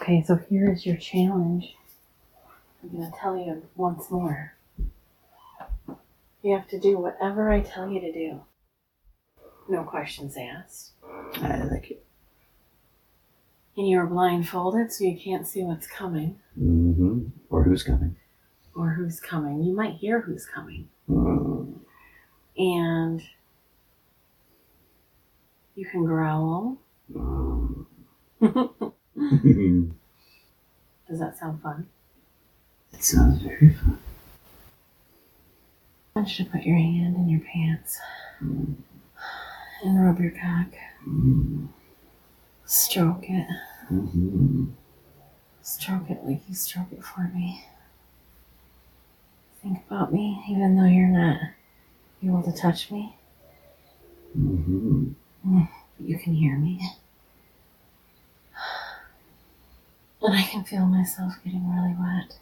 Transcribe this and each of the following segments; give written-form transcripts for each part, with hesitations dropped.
Okay, so here is your challenge. I'm going to tell you once more. You have to do whatever I tell you to do. No questions asked. I like it. And you're blindfolded, so you can't see what's coming. Mm-hmm. Or who's coming. Or who's coming. You might hear who's coming. Mm. And you can growl. Mm. Does that sound fun? It sounds very fun. I want you to put your hand in your pants and rub your cock. Stroke it. Stroke it like you stroke it for me. Think about me, even though you're not able to touch me. You can hear me. And I can feel myself getting really wet.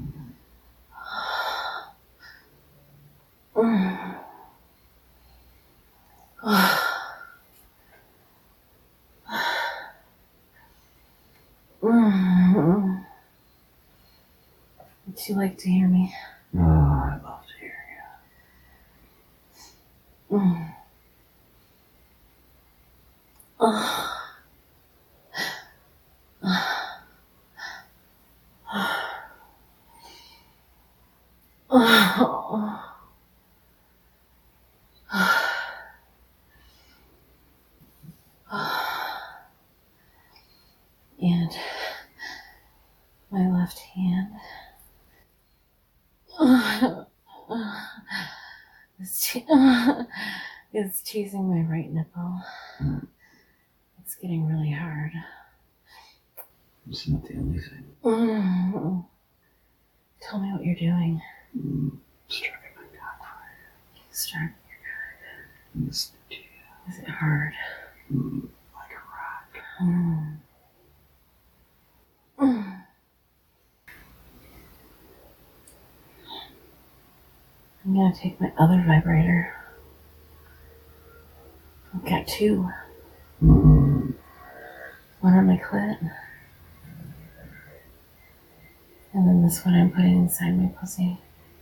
Would you like to hear me? Oh, I love to hear you. And my left hand is teasing my right nipple. It's getting really hard. It's not the only thing. Tell me what you're doing. Stroking my cock for Stroking your cock. you. Listening to you. Is it hard? Like a rock. I'm gonna take my other vibrator. I've got two. One on my clit. And then this one I'm putting inside my pussy.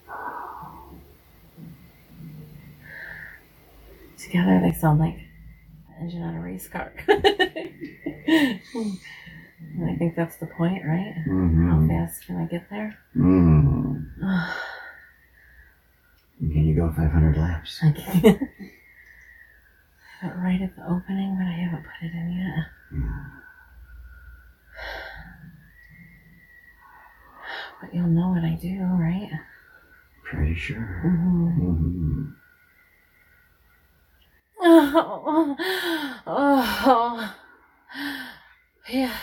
Together they sound like the engine on a race car. And I think that's the point, right? How fast can I get there? Can you go 500 laps? I can't. I have it right at the opening, but I haven't put it in yet. But you'll know what I do, right? Pretty sure. Yeah.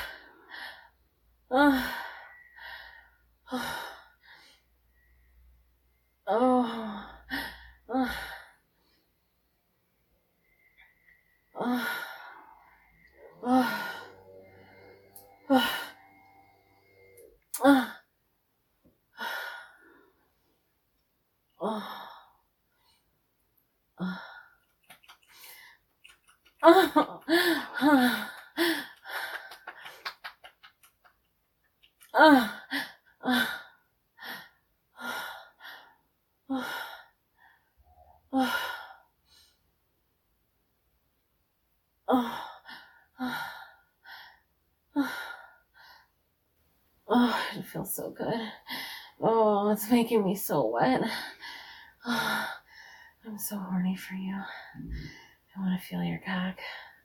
Oh, it feels so good. Oh, it's making me so wet. Oh, I'm so horny for you. I want to feel your cock.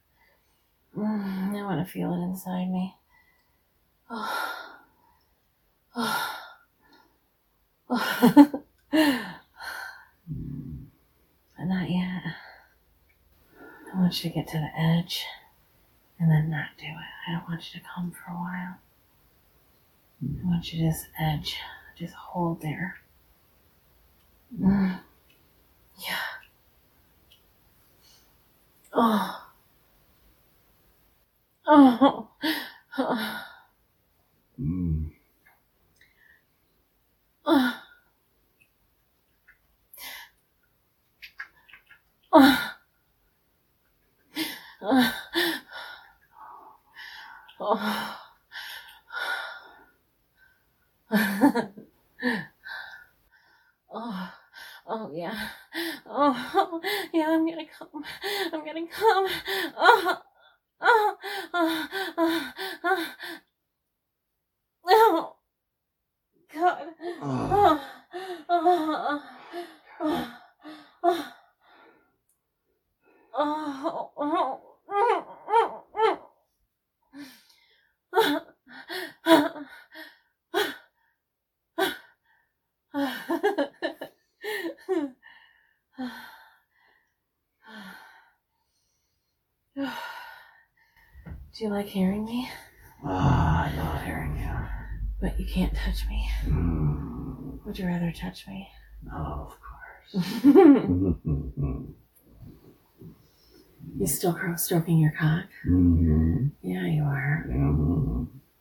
I want to feel it inside me. But not yet. I want you to get to the edge and then not do it. I don't want you to come for a while. I want you to just edge. Just hold there. Yeah. Oh. Oh, oh yeah. Oh, yeah, I'm gonna come. I'm gonna come. Oh, oh, oh, oh, oh. Oh, God. Oh, oh, oh, oh, oh, oh, Do you like hearing me? I love hearing you. But you can't touch me. Mm. Would you rather touch me? Oh, of course. You still stroking your cock? Mm-hmm. Yeah, you are. Mm-hmm.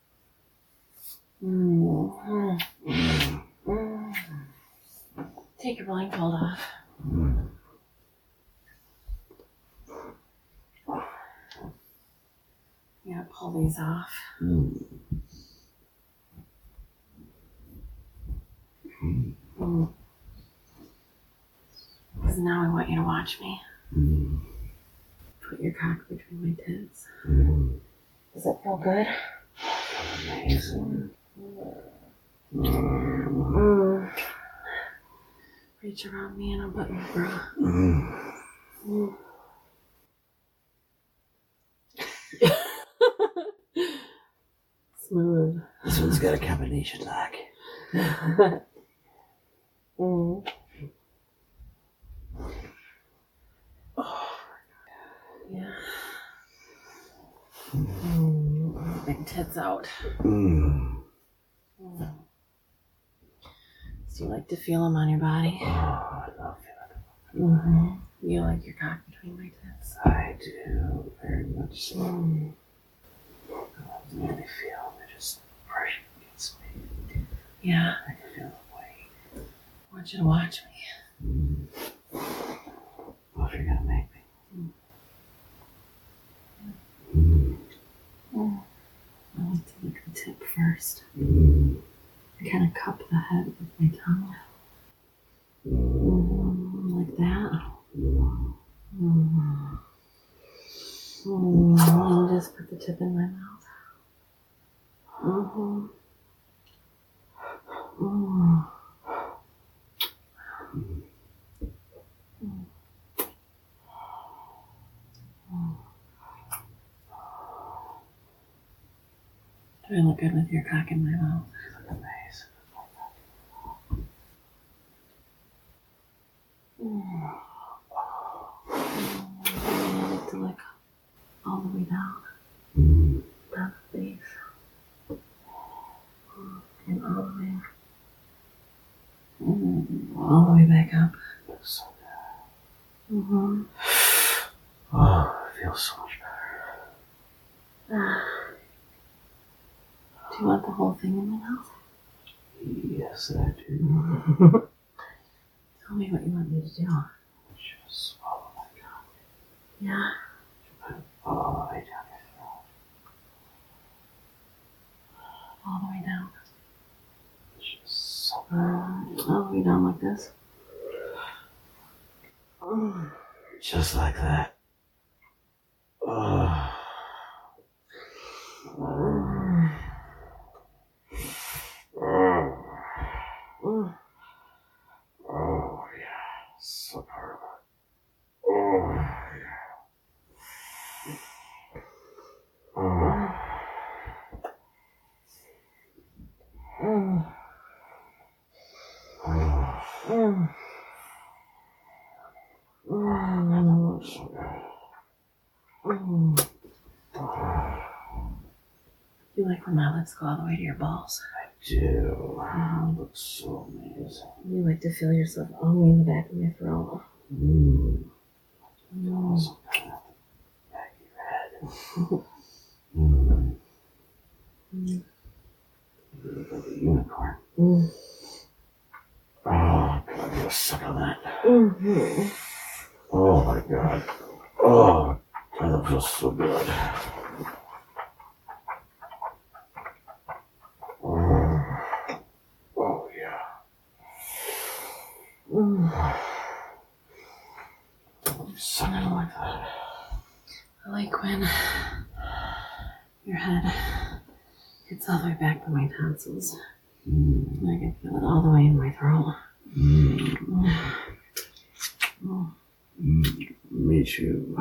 Mm-hmm. Mm-hmm. Take your blindfold off. Mm. Yeah, pull these off. Mm. Because now I want you to watch me. Mm. Put your cock between my tits. Mm. Does it feel good? Amazing. Reach around me and I'll button your bra. Smooth. This one's got a combination lock. Yeah. Big tits out. Do you like to feel them on your body? Oh, I love feeling it. You like your cock between my tits? I do, very much so. I love to really feel it just brushing against me. Yeah. I can feel the weight. I want you to watch me. What if you're gonna make me? I like to lick the tip first. I kind of cup the head with my tongue. Like that. And just put the tip in my mouth. Do I look good with your cock in my mouth? Amazing. I like to lick all the way down. Down the face. And all the way. All the way back up. Feels so good. Oh, it feels so much better. Do you want the whole thing in my mouth? Yes, I do. Tell me what you want me to do. Just swallow my cock. Yeah. Put it all the way down your throat. All the way down. Just so All the way down like this. just like that. Oh, yeah. So perfect. Oh, yeah. So good. You like when my lips go all the way to your balls? I do. It looks so amazing. You like to feel yourself all the way in the back of my throat. Also kind of back of your head. You look like a unicorn. Oh, God, get a suck on that. Oh, my God. Oh, God, that feels so good. You suck it like that. I like when your head gets all the way back to my tonsils. And I can feel it all the way in my throat. Me too.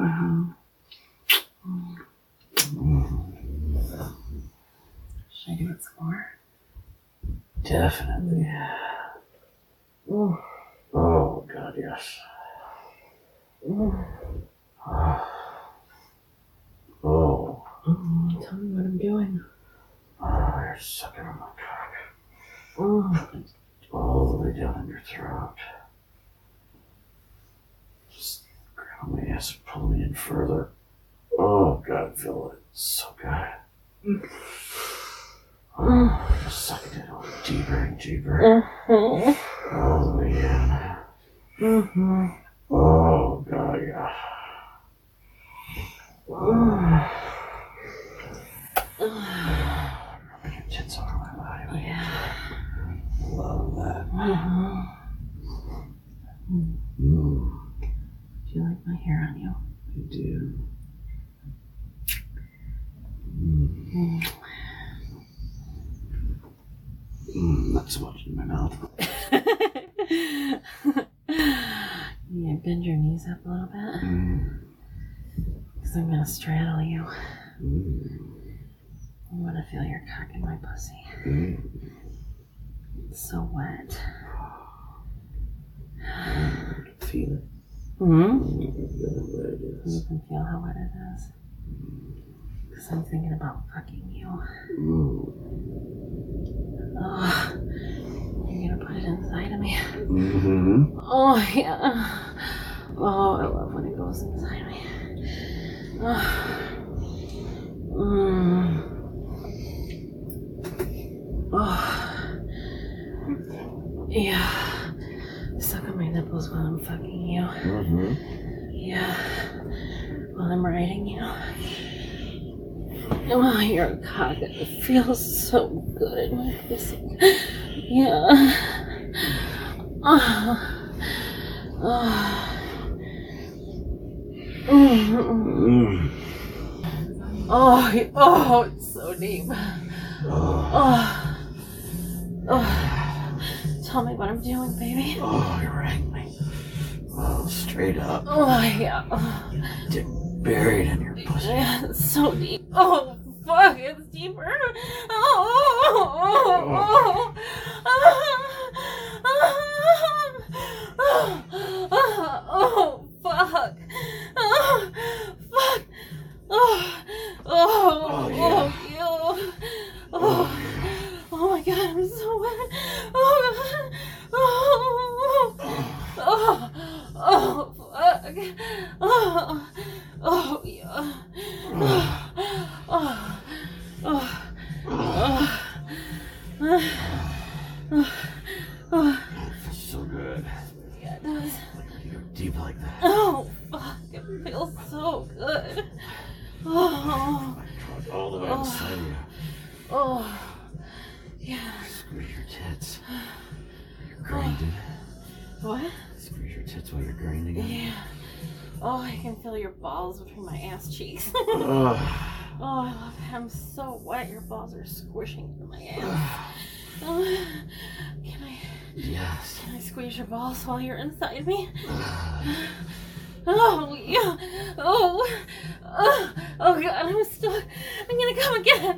Should I do it some more? Definitely. Oh, God, yes. Tell me what I'm doing. You're sucking on my cock. All the way down in your throat. Just grab my ass and pull me in further. Oh, God, I feel it. So good. Just sucking it all deeper and deeper. All the way in. Oh, God, yeah. Rubbing your tits all over my body. Yeah. Love that. Do you like my hair on you? I do. Not so much in my mouth. Yeah, bend your knees up a little bit. Because I'm going to straddle you. I want to feel your cock in my pussy. It's so wet. Feel it. You can feel how wet it is. Because I'm thinking about fucking you. Oh, you're going to put it inside of me. Oh, yeah. Oh, I love when it goes inside me. Yeah. Suck on my nipples while I'm fucking you. Yeah. While I'm riding you. Oh, your cock. It feels so good in my pussy. Yeah. Oh, it's so deep. Tell me what I'm doing, baby. Oh, you're wrangling. Oh, straight up. Oh, yeah. Dick buried in your pussy. Yeah, it's so deep. Oh, fuck, it's deeper. Oh, fuck. Fuck. Oh my God, I'm so wet. Oh fuck. Yeah. So good. Yeah, it does. You're deep like that. Oh, fuck, it feels so good. All the way inside of you. Oh, yeah. Squeeze your tits. You're grinding. What? Squeeze your tits while you're grinding. Yeah. Oh, I can feel your balls between my ass cheeks. Oh, I love it. I'm so wet. Your balls are squishing into my ass. yes. Can I squeeze your balls while you're inside me? Oh, yeah. Oh, God, I'm stuck. I'm gonna come again.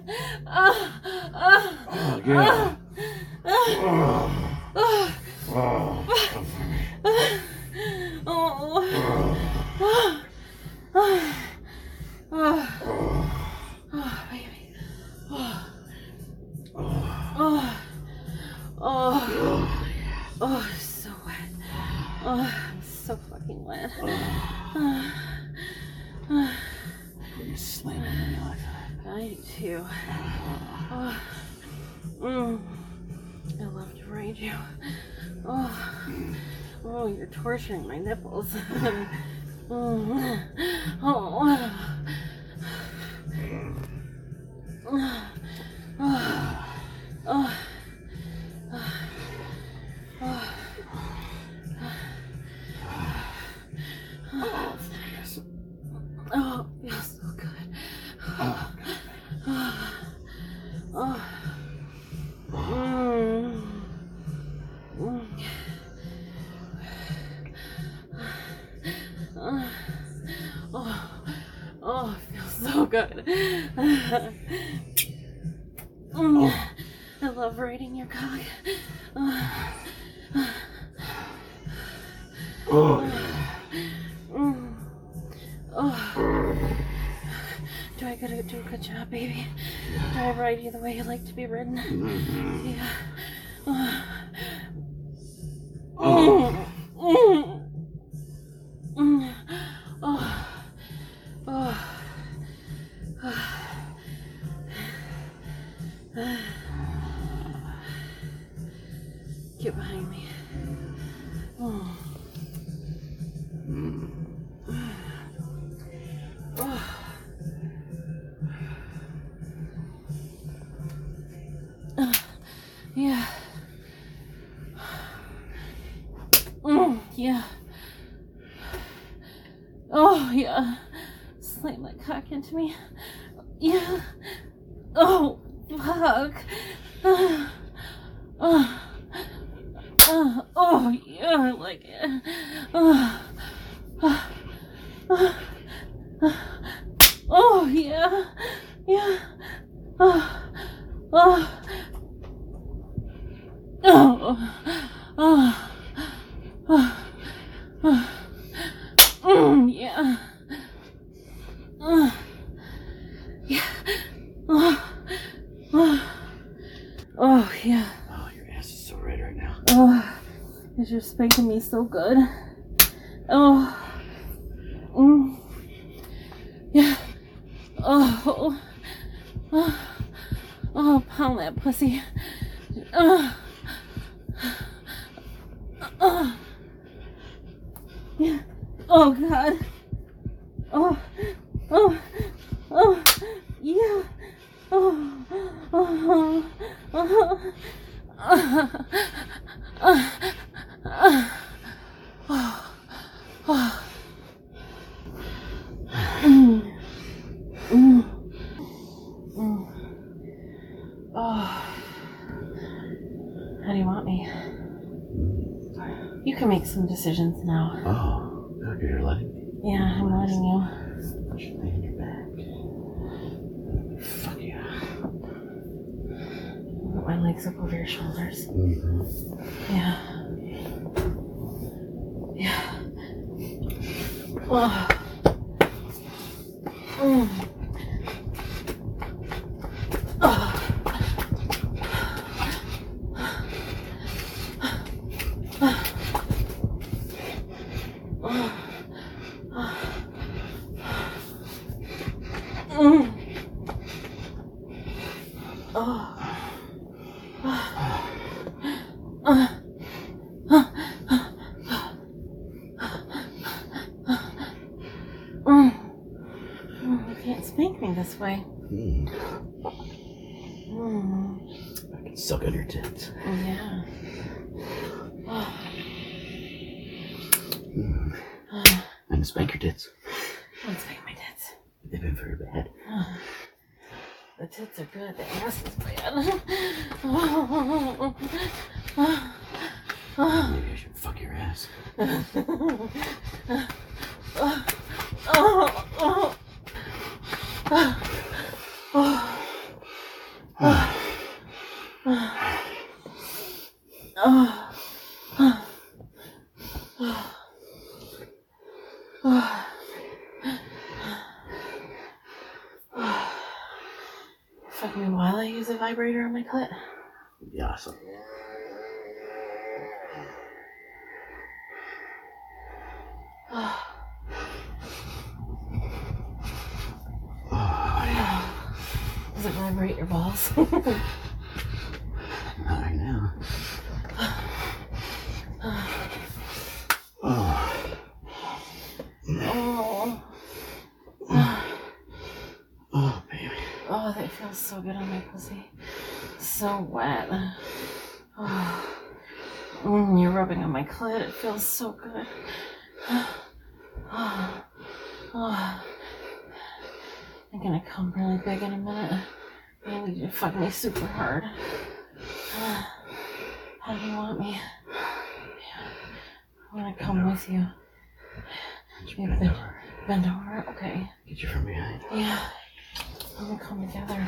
Yeah. Come for me. Baby. It's so wet. I'm so fucking wet. You slamming me like that. I do too. I love to ride you. Oh, you're torturing my nipples. Oh. Mm. Oh, it feels so good. I love riding your cock. Do I gotta do a good job, baby? Do I ride you the way you like to be ridden? Yeah. Get behind me. Yeah. Yeah. Oh, yeah. Slam that cock into me. Yeah. Oh, fuck. Oh, yeah, I like it. Oh, yeah. Yeah. Oh. Yeah. Yeah. Oh, yeah. Oh, your ass is so red right now. Oh, because you're spanking me so good. Oh. Yeah. Oh. Oh, pound that pussy. Yeah. Oh, God. Oh. Yeah. How do you want me? You can make some decisions now. Oh, good. You're letting me. Yeah, I'm letting you. Put your knee on your back. Fuck yeah. Put my legs up over your shoulders. Yeah. Yeah. Oh. You can't spank me this way. I can suck on your tits. Yeah. And spank your tits. Don't spank my tits. They've been very bad. The tits are good, the ass is bad. Maybe I should fuck your ass. Fuck me while I use a vibrator on my clit. Yeah, awesome. Does it vibrate your balls? Not right now. Oh, baby. Oh, that feels so good on my pussy. So wet. You're rubbing on my clit. It feels so good. I'm gonna come really big in a minute. I need you to fuck me super hard. How do you want me? I want to come with you. Bend over, okay. Get you from behind. Yeah. I'm gonna come together.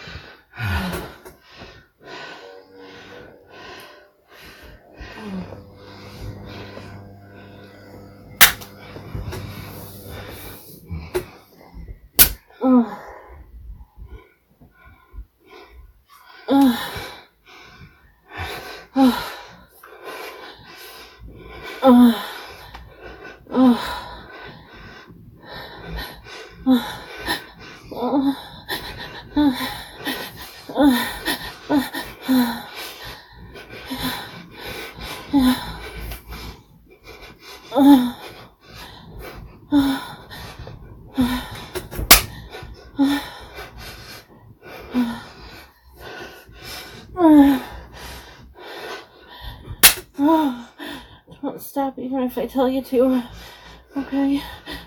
Don't stop even if I tell you to. Okay.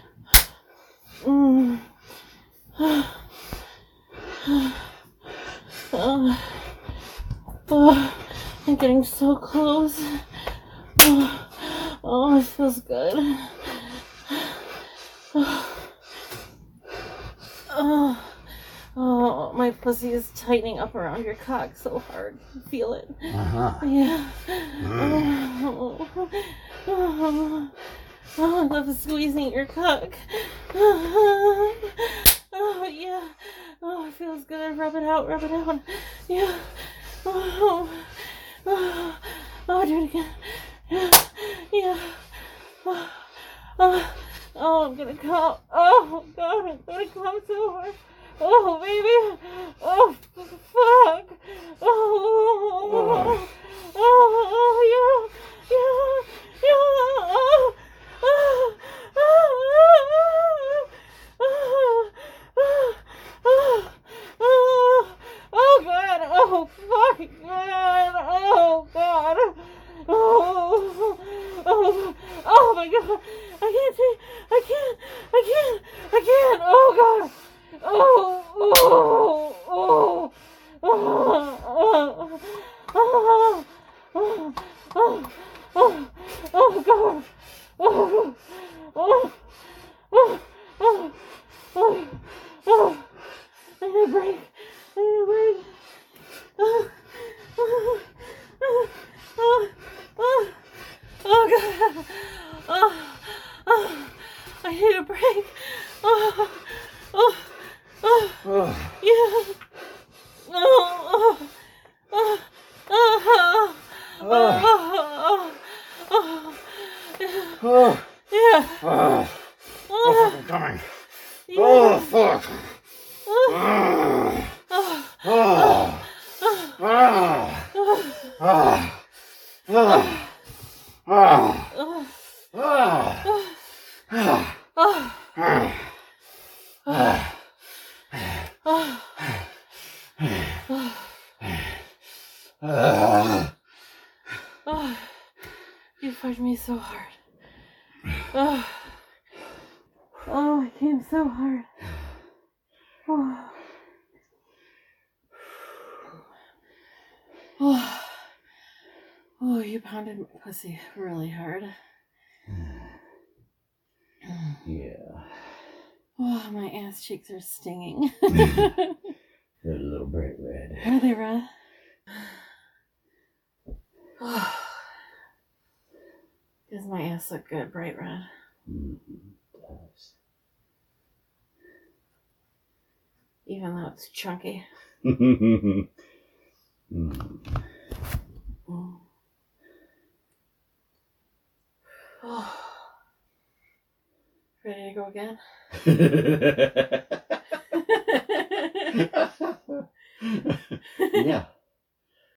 I'm getting so close. Oh, it feels good. Oh, my pussy is tightening up around your cock so hard. Feel it. Yeah. Oh, I love squeezing your cock. Oh, yeah. Oh, it feels good. Rub it out. Yeah. Oh, do it again. Yeah. Oh, I'm gonna come. Oh, God, I'm gonna come so hard. Oh, baby. Oh, fuck. Oh, oh, God. Oh, fuck, God. Oh, God. Oh, my God. I can't. Oh, God. I need a break. Oh, God. I need a break. Yeah. Yeah. I'm coming. Yeah. Oh, fuck. You fucked me so hard. Oh, I came so hard. Oh, you pounded my pussy really hard. Yeah. Oh, my ass cheeks are stinging. They're a little bright red. Are they red? Does my ass look good, bright red? Does. Even though it's chunky. Oh. Ready to go again? Yeah.